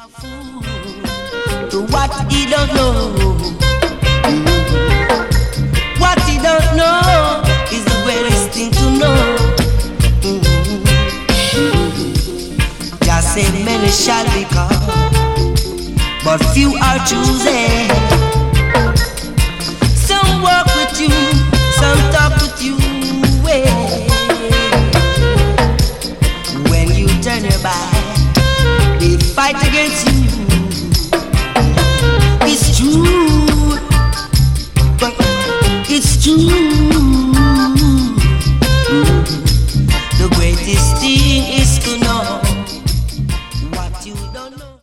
To what he don't know. What he don't know is the greatest thing to know. Just say many shall be called, but few are choosing. Some walk with you, some talk